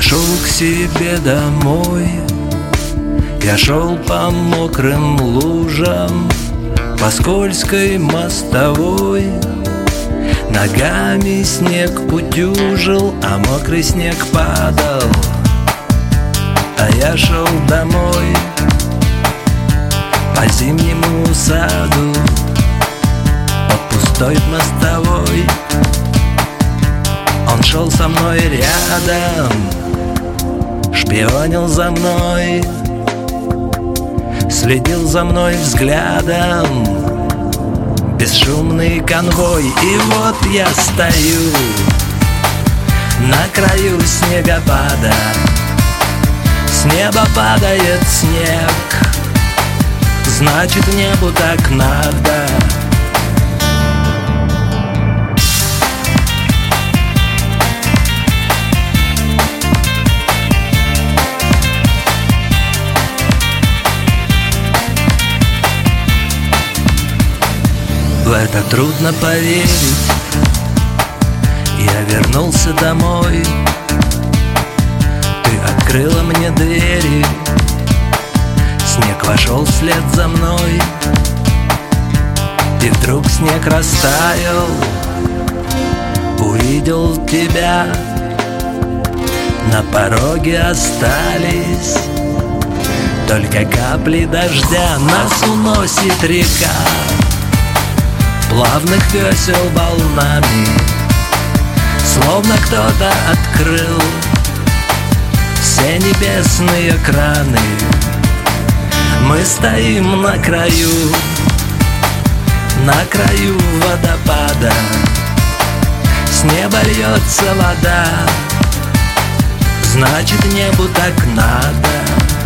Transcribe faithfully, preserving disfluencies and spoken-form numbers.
шел к себе домой. Я шел по мокрым лужам, по скользкой мостовой. Ногами снег утюжил, а мокрый снег падал. А я шел домой по зимнему саду, по пустой мостовой. Он шел со мной рядом, шпионил за мной, следил за мной взглядом. Бесшумный конвой. И вот я стою на краю снегопада. С неба падает снег, значит, небу так надо. В это трудно поверить. Я вернулся домой. Ты открыла мне двери. Снег вошел вслед за мной. И вдруг снег растаял. Увидел тебя. На пороге остались только капли дождя. Нас уносит река плавных весел волнами, словно кто-то открыл все небесные краны. Мы стоим на краю, на краю водопада. С неба льется вода, значит, небу так надо.